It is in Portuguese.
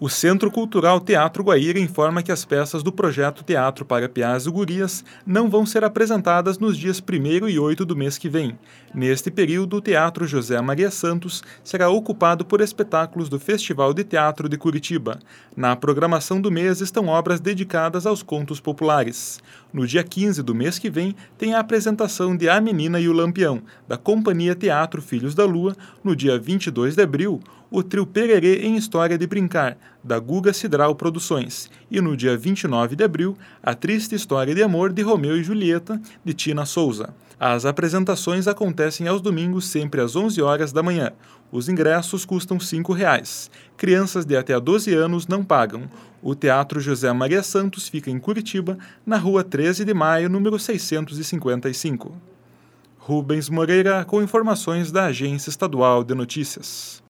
O Centro Cultural Teatro Guaíra informa que as peças do projeto Teatro para Piás e Gurias não vão ser apresentadas nos dias 1º e 8 do mês que vem. Neste período, o Teatro José Maria Santos será ocupado por espetáculos do Festival de Teatro de Curitiba. Na programação do mês estão obras dedicadas aos contos populares. No dia 15 do mês que vem, tem a apresentação de A Menina e o Lampião, da Companhia Teatro Filhos da Lua. No dia 22 de abril, o trio Pererê em História de Brincar, da Guga Cidral Produções. E no dia 29 de abril, A Triste História de Amor de Romeu e Julieta, de Tina Souza. As apresentações acontecem aos domingos, sempre às 11 horas da manhã. Os ingressos custam R$ 5,00. Crianças de até 12 anos não pagam. O Teatro José Maria Santos fica em Curitiba, na rua 13 de maio, número 655. Rubens Moreira, com informações da Agência Estadual de Notícias.